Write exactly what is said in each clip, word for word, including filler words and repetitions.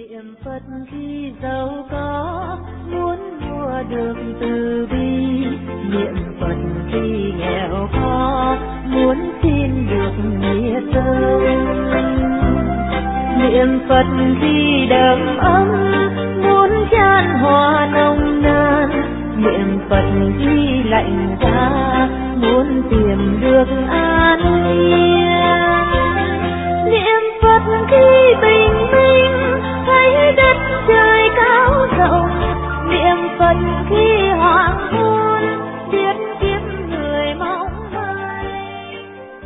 Niệm Phật khi giàu có, muốn mua được từ bi. Niệm Phật khi nghèo khó, muốn xin được nghĩa thương. Niệm Phật khi đầm ấm, muốn chan hoa nồng nàn. Niệm Phật khi lạnh giá, muốn tìm được an yên. Niệm Phật khi bình minh, thấy đất trời cao rộng. Niệm Phật khi hoàng hôn, biết kiếp người mong mỏi.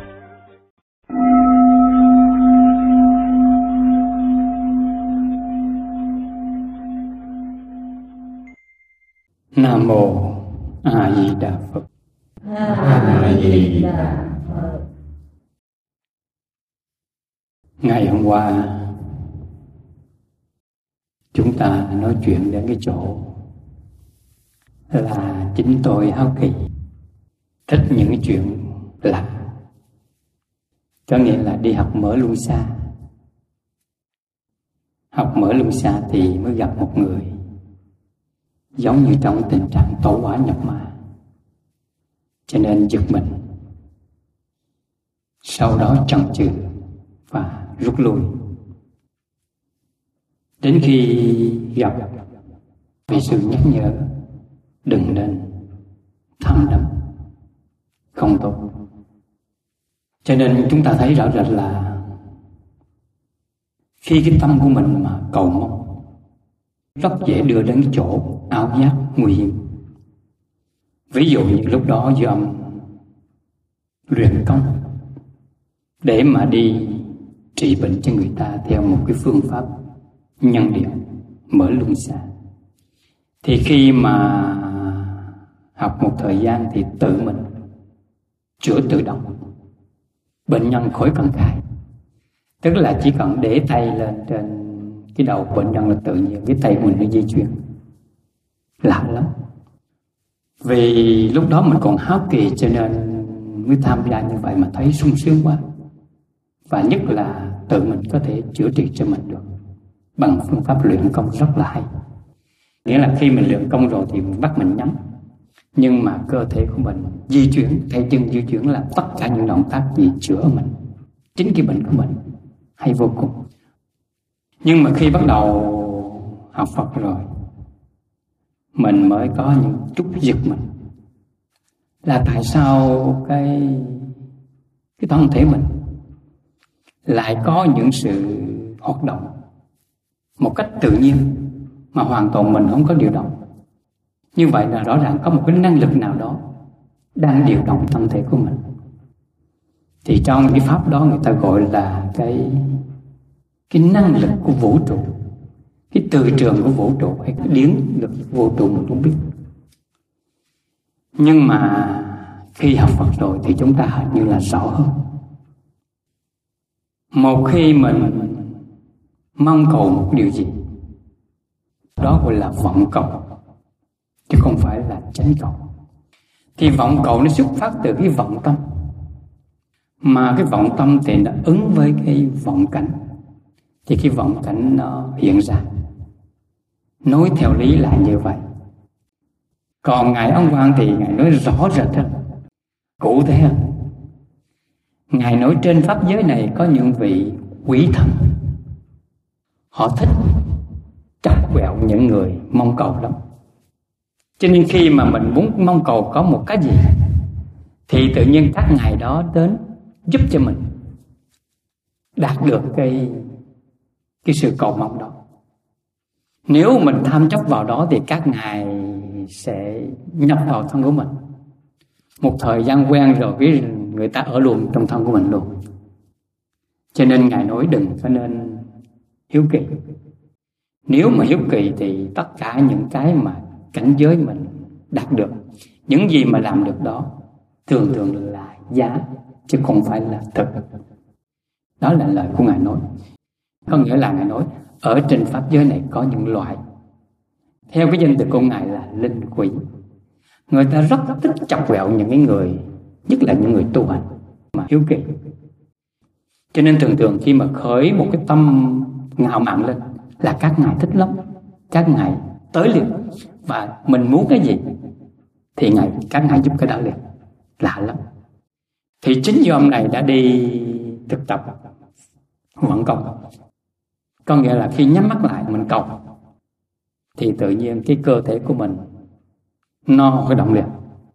Nam mô A Di Đà Phật. A Di Đà Phật. Ngày hôm qua chúng ta nói chuyện đến cái chỗ là chính tôi háo kỳ, thích những cái chuyện lạ, có nghĩa là đi học mở luân xa. Học mở luân xa thì mới gặp một người giống như trong tình trạng tẩu hỏa nhập ma, cho nên giật mình. Sau đó chần chừ và rút lui. Đến khi gặp vị sư nhắc nhở đừng nên tham đắm, không tốt. Cho nên chúng ta thấy rõ rệt là khi cái tâm của mình mà cầu mong, rất dễ đưa đến cái chỗ ảo giác nguy hiểm. Ví dụ như lúc đó do ông luyện công để mà đi trị bệnh cho người ta theo một cái phương pháp nhân điện mở luân xa, thì khi mà học một thời gian thì tự mình chữa tự động, bệnh nhân khỏi cần khai. Tức là chỉ cần để tay lên trên cái đầu bệnh nhân là tự nhiên cái tay mình nó di chuyển. Lạ lắm. Vì lúc đó mình còn háo kỳ cho nên mới tham gia như vậy mà thấy sung sướng quá. Và nhất là tự mình có thể chữa trị cho mình được bằng phương pháp luyện công rất là hay. Nghĩa là khi mình luyện công rồi thì mình bắt mình nhắm, nhưng mà cơ thể của mình di chuyển, tay chân di chuyển là tất cả những động tác gì chữa mình, chính cái bệnh của mình hay vô cùng. Nhưng mà khi bắt đầu học Phật rồi, mình mới có những chút giật mình là tại sao cái cái thân thể mình lại có những sự hoạt động một cách tự nhiên mà hoàn toàn mình không có điều động. Như vậy là rõ ràng có một cái năng lực nào đó đang điều động thân thể của mình. Thì trong cái pháp đó người ta gọi là cái cái năng lực của vũ trụ, cái từ trường của vũ trụ hay cái điển lực vũ trụ mình cũng biết. Nhưng mà khi học Phật rồi thì chúng ta hình như là rõ hơn. Một khi mình mong cầu một điều gì, đó gọi là vọng cầu, chứ không phải là chánh cầu. Thì vọng cầu nó xuất phát từ cái vọng tâm, mà cái vọng tâm thì nó ứng với cái vọng cảnh, thì cái vọng cảnh nó hiện ra. Nói theo lý là như vậy. Còn Ngài Ấn Quang thì Ngài nói rõ rệt hơn, cụ thể hơn. Ngài nói trên pháp giới này có những vị quỷ thần, họ thích chọc ghẹo những người mong cầu lắm. Cho nên khi mà mình muốn mong cầu có một cái gì thì tự nhiên các ngài đó đến giúp cho mình đạt được cái cái sự cầu mong đó. Nếu mình tham chấp vào đó thì các ngài sẽ nhập vào thân của mình. Một thời gian quen rồi cái người ta ở luôn trong thân của mình luôn. Cho nên ngài nói đừng có nên hiếu kỳ. Nếu mà hiếu kỳ thì tất cả những cái mà cảnh giới mình đạt được, những gì mà làm được đó thường thường là giả chứ không phải là thực. Đó là lời của ngài nói. Có nghĩa là ngài nói ở trên pháp giới này có những loại, theo cái danh từ của ngài là linh quỷ. Người ta rất thích chọc ghẹo những cái người, nhất là những người tu hành mà hiếu kỳ. Cho nên thường thường khi mà khởi một cái tâm ngạo mạn lên là các ngài thích lắm. Các ngài tới liền, và mình muốn cái gì thì ngài các ngài giúp cái đó liền, lạ lắm. Thì chính như ông này đã đi thực tập vận công, có nghĩa là khi nhắm mắt lại mình cầu thì tự nhiên cái cơ thể của mình nó khởi động liền.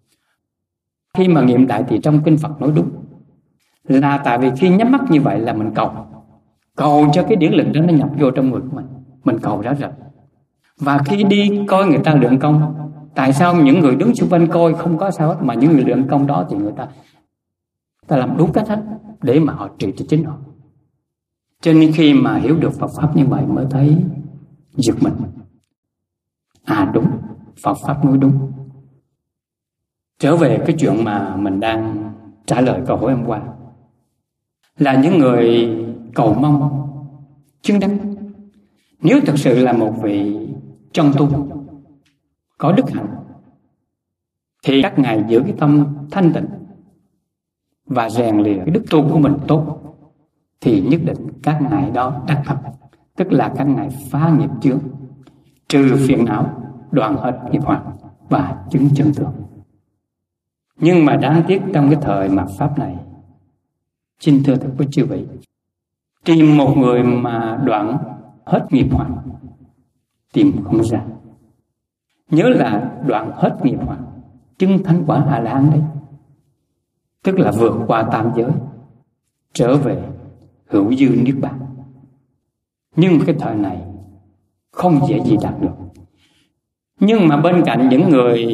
Khi mà nghiệm đại thì trong kinh Phật nói đúng là tại vì khi nhắm mắt như vậy là mình cầu cầu cho cái điển lực đó nó nhập vô trong người của mình, mình cầu rõ rệt. Và khi đi coi người ta luyện công, tại sao những người đứng xung quanh coi không có sao hết, mà những người luyện công đó thì người ta ta làm đúng cách hết để mà họ trị cho chính họ. Cho nên khi mà hiểu được Phật pháp như vậy mới thấy giật mình. À đúng, Phật pháp nói đúng. Trở về cái chuyện mà mình đang trả lời câu hỏi hôm qua, là những người cầu mong chứng đắc, nếu thực sự là một vị chân tu có đức hạnh thì các ngài giữ cái tâm thanh tịnh và rèn luyện cái đức tu của mình tốt, thì nhất định các ngài đó đắc Phật, tức là các ngài phá nghiệp chướng, trừ phiền não, đoạn hết nghiệp hoặc và chứng chân tướng. Nhưng mà đáng tiếc trong cái thời mạt pháp này, xin thưa thật với chư vị, tìm một người mà đoạn hết nghiệp hoặc tìm không ra. Nhớ là đoạn hết nghiệp hoặc, chứng thánh quả A La Hán đấy, tức là vượt qua tam giới, trở về hữu dư niết bàn. Nhưng cái thời này không dễ gì đạt được. Nhưng mà bên cạnh những người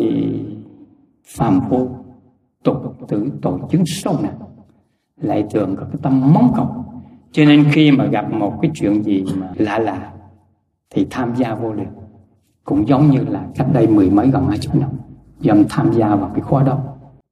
phàm phu tục tử tội chứng sâu nặng lại thường có cái tâm mong cầu, cho nên khi mà gặp một cái chuyện gì mà lạ lạ thì tham gia vô liền. Cũng giống như là cách đây mười mấy gần hai chục năm dần tham gia vào cái khóa đó,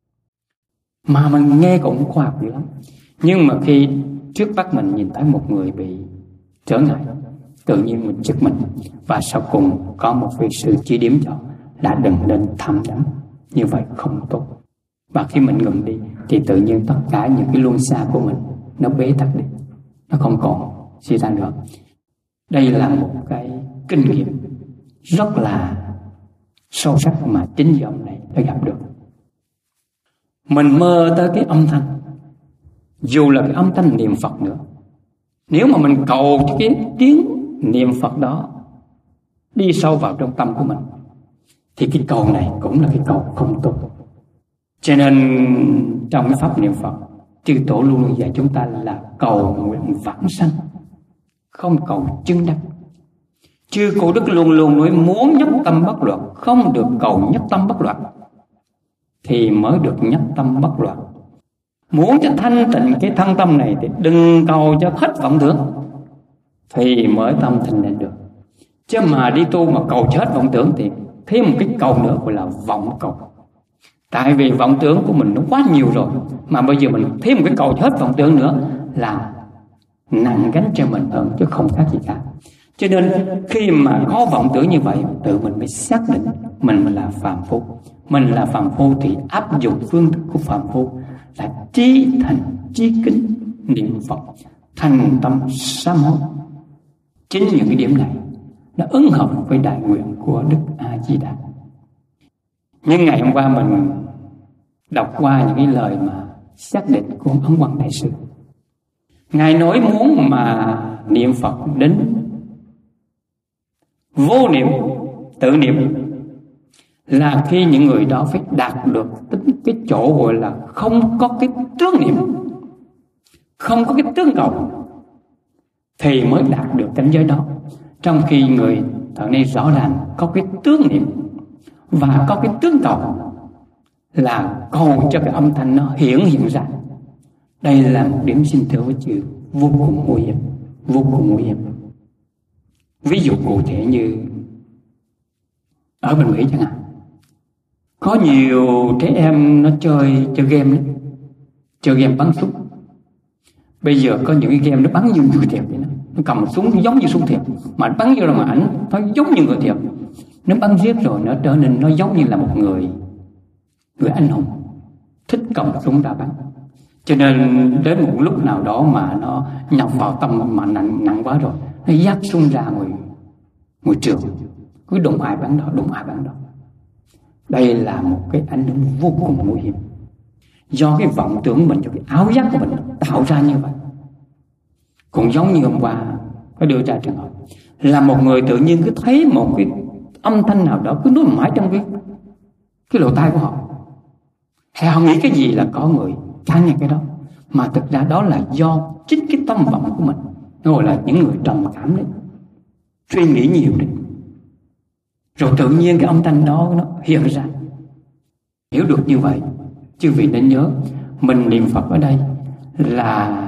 mà mình nghe cũng khoa học dữ lắm. Nhưng mà khi trước mắt mình nhìn thấy một người bị trở ngại, tự nhiên mình giật mình, và sau cùng có một vị sư chỉ điểm cho là đừng nên tham đắm, như vậy không tốt. Và khi mình ngừng đi thì tự nhiên tất cả những cái luân xa của mình nó bế tắc đi, nó không còn suy ra nữa. Đây là một cái kinh nghiệm rất là sâu sắc mà chính dòng này đã gặp được. Mình mơ tới cái âm thanh, dù là cái âm thanh niệm Phật nữa, nếu mà mình cầu cho cái tiếng niệm Phật đó đi sâu vào trong tâm của mình thì cái cầu này cũng là cái cầu không tốt. Cho nên trong cái pháp niệm Phật, chư tổ luôn luôn dạy chúng ta là cầu nguyện vãng sanh, không cầu chứng đắc. Chư Cổ Đức luôn luôn nói muốn nhất tâm bất loạn, không được cầu nhất tâm bất loạn thì mới được nhất tâm bất loạn. Muốn cho thanh tịnh cái thân tâm này thì đừng cầu cho hết vọng tưởng thì mới tâm thanh tịnh được. Chứ mà đi tu mà cầu cho hết vọng tưởng thì thêm một cái cầu nữa gọi là vọng cầu. Tại vì vọng tưởng của mình nó quá nhiều rồi, mà bây giờ mình thêm một cái cầu cho hết vọng tưởng nữa là nặng gánh cho mình hơn chứ không khác gì cả. Cho nên khi mà có vọng tưởng như vậy, tự mình mới xác định mình là phàm phu. Mình là phàm phu thì áp dụng phương thức của phàm phu là trí thành trí kính niệm Phật, thành tâm sám hối. Chính những cái điểm này nó ứng hợp với đại nguyện của Đức A Di Đà. Nhưng ngày hôm qua mình đọc qua những cái lời mà xác định của Ấn Quang Đại Sư. Ngài nói muốn mà niệm Phật đến vô niệm, tự niệm, là khi những người đó phải đạt được tính cái chỗ gọi là không có cái tướng niệm, không có cái tướng cầu thì mới đạt được cảnh giới đó. Trong khi người thợ này rõ ràng có cái tướng niệm và có cái tướng cầu, là cầu cho cái âm thanh nó hiển hiện ra. Đây là một điểm xin thưa với chữ vô cùng nguy hiểm, vô cùng nguy hiểm. Ví dụ cụ thể như ở bên Mỹ chẳng hạn, có nhiều trẻ em nó chơi chơi game đấy, chơi game bắn súng. Bây giờ có những cái game nó bắn như người thiệt vậy đó. Nó cầm súng giống như súng thiệt, mà bắn vô là mà ảnh nó giống như người thiệt. Nó bắn giết rồi nó trở nên nó giống như là một người người anh hùng thích cầm súng ra bắn. Cho nên đến một lúc nào đó mà nó nhập vào tâm mà nặng, nặng quá rồi, nó dắt súng ra rồi ngôi trường, cứ đụng ai bắn đó, đụng ai bắn đó. Đây là một cái ảnh hưởng vô cùng nguy hiểm, do cái vọng tưởng của mình, cho cái áo giác của mình tạo ra như vậy. Cũng giống như hôm qua có đưa ra trường hợp là một người tự nhiên cứ thấy một cái âm thanh nào đó cứ nói mãi trong cái cái lỗ tai của họ, hay họ nghĩ cái gì là có người can nghe cái đó, mà thực ra đó là do chính cái tâm vọng của mình, gọi là những người trầm cảm đấy, suy nghĩ nhiều đấy, rồi tự nhiên cái âm thanh đó nó hiện ra. Hiểu được như vậy, chư vị nên nhớ mình niệm Phật ở đây là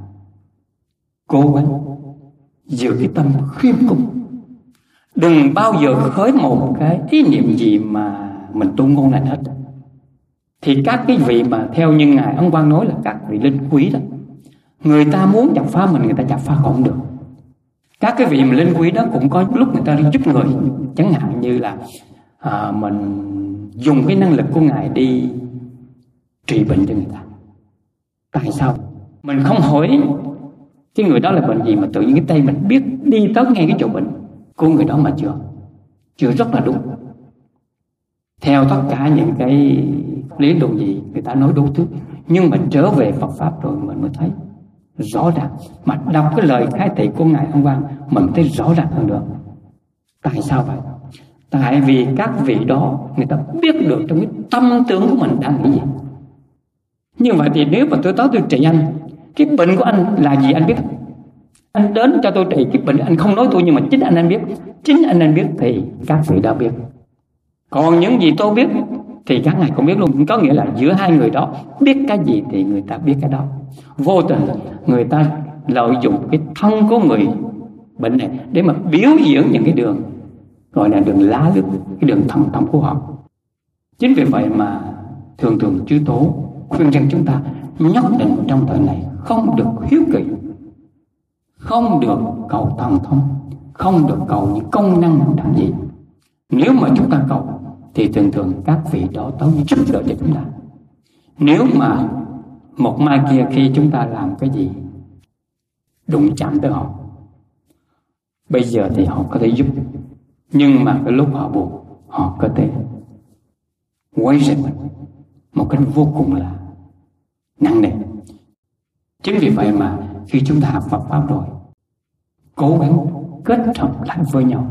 cố gắng giữ cái tâm khiêm cung, đừng bao giờ khởi một cái ý niệm gì mà mình tu ngon lành hết. Thì các cái vị mà theo như ngài Ấn Quang nói là các vị linh quý đó, người ta muốn chặt phá mình, người ta chặt phá không được. Các cái vị mà linh quý đó cũng có lúc người ta đi giúp người, chẳng hạn như là à, mình dùng cái năng lực của ngài đi trị bệnh cho người ta. Tại sao mình không hỏi cái người đó là bệnh gì mà tự nhiên cái tay mình biết đi tới ngay cái chỗ bệnh của người đó mà chữa, chữa rất là đúng. Theo tất cả những cái lý luận gì người ta nói đủ thứ, nhưng mà trở về Phật Pháp rồi mình mới thấy rõ ràng. Mà đọc cái lời khai thị của ngài Ấn Quang mình thấy rõ ràng hơn nữa. Tại sao vậy? Tại vì các vị đó người ta biết được trong cái tâm tưởng của mình đang nghĩ gì. Như vậy thì nếu mà tôi tới tôi trị anh, cái bệnh của anh là gì anh biết. Anh đến cho tôi trị cái bệnh, anh không nói tôi, nhưng mà chính anh anh biết. Chính anh anh biết thì các vị đã biết. Còn những gì tôi biết thì các ngài cũng biết luôn. Có nghĩa là giữa hai người đó biết cái gì thì người ta biết cái đó. Vô tình người ta lợi dụng cái thân của người bệnh này để mà biểu diễn những cái đường, gọi là đường lá lướt, cái đường thần thông của họ. Chính vì vậy mà thường thường chư tổ khuyên rằng chúng ta nhất định trong thời này không được hiếu kỳ, không được cầu thần thông, không được cầu những công năng đặc gì. Nếu mà chúng ta cầu thì thường thường các vị đó tới giúp đỡ cho chúng ta. Nếu mà một mai kia khi chúng ta làm cái gì đụng chạm tới họ, bây giờ thì họ có thể giúp, nhưng mà cái lúc họ buồn họ có thể quay rời mình một cách vô cùng là nặng nề. Chính vì vậy mà khi chúng ta học Phật Pháp rồi, cố gắng kết hợp lại với nhau.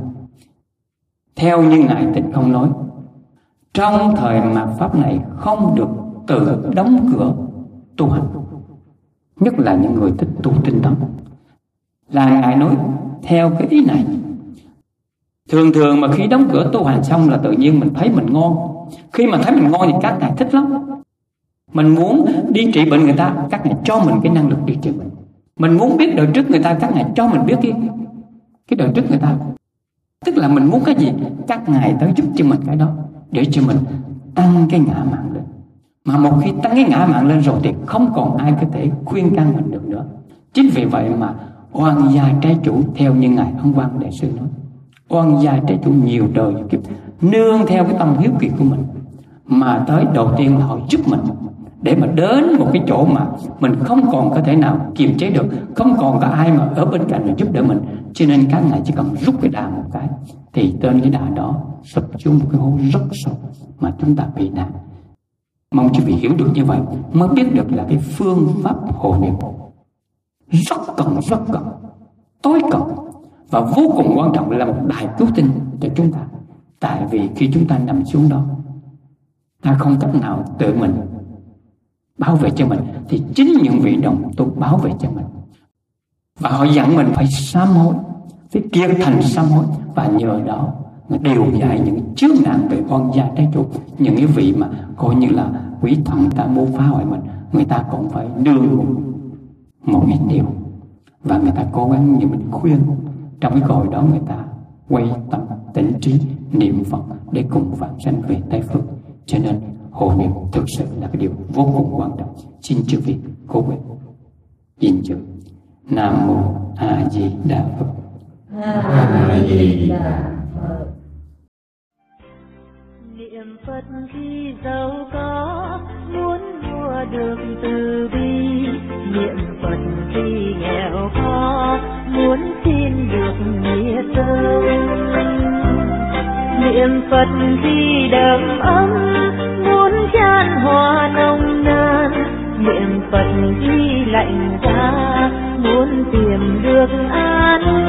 Theo như ngài Tịnh Không nói, trong thời mạt Pháp này không được tự đóng cửa tu hành, nhất là những người thích tu tinh tấn. Là ngài nói theo cái ý này. Thường thường mà khi đóng cửa tu hành xong là tự nhiên mình thấy mình ngon. Khi mà thấy mình ngon thì các ngài thích lắm. Mình muốn đi trị bệnh người ta, các ngài cho mình cái năng lực đi trị bệnh. Mình muốn biết đời trước người ta, các ngài cho mình biết cái, cái đời trước người ta. Tức là mình muốn cái gì, các ngài tới giúp cho mình cái đó, để cho mình tăng cái ngã mạn lên. Mà một khi tăng cái ngã mạn lên rồi thì không còn ai có thể khuyên can mình được nữa. Chính vì vậy mà oan gia trái chủ, theo như ngài Ấn Quang Đại Sư nói, oan gia trái chủ nhiều đời nhiều kiếp, nương theo cái tâm hiếu kỳ của mình mà tới đầu tiên là họ giúp mình, để mà đến một cái chỗ mà mình không còn có thể nào kiềm chế được, không còn có ai mà ở bên cạnh để giúp đỡ mình. Cho nên các ngài chỉ cần rút cái đà một cái thì trên cái đà đó sụp xuống một cái hố rất sâu mà chúng ta bị nạn. Mong quý vị hiểu được như vậy mới biết được là cái phương pháp hộ niệm rất cần, rất cần, tối cần và vô cùng quan trọng, là một đại cứu tinh cho chúng ta. Tại vì khi chúng ta nằm xuống đó, ta không cách nào tự mình bảo vệ cho mình, thì chính những vị đồng tu bảo vệ cho mình. Và họ dặn mình phải sám hối, phải kiệt thành sám hối, và nhờ đó mà điều giải những chướng nạn về oan gia trái chủ. Những cái vị mà coi như là quỷ thần ta muốn phá hoại mình, người ta cũng phải nương một, một ít điều, và người ta cố gắng như mình khuyên. Trong cái cõi đó người ta quay tâm tỉnh trí niệm Phật để cùng vãng sanh về Tây Phương. Cho nên hộ niệm thực sự là cái điều vô cùng quan trọng. Xin chư vị cố gắng gìn giữ. Nam mô A Di Đà Phật. A Di Đà Phật. Niệm Phật khi giàu có, muốn mua được từ bi. Niệm Phật khi nghèo khó, muốn xin được nghĩa sớm. Phật khi đầm ấm, muốn chan hoa nồng nàn. Niệm Phật khi lạnh giá, muốn tìm được an